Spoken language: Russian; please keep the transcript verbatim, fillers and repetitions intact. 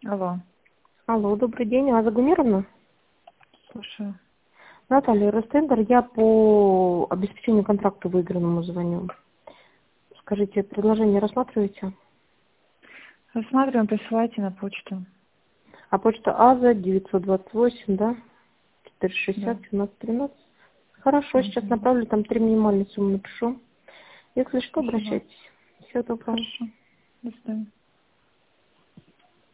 Алло, Алло, добрый день, Аза Гумеровна? слушаю. Наталья, Ростендер, я по обеспечению контракта выигранному звоню. Скажите, предложение рассматриваете? Рассматриваем, присылайте на почту. А почта Аза девятьсот двадцать восемь, да? четыреста Да. шестьдесят семнадцать тринадцать. Хорошо, сейчас Угу. направлю, там три минимальные суммы напишу. Если что, Спасибо. обращайтесь. Всего доброго. Хорошо. До свидания.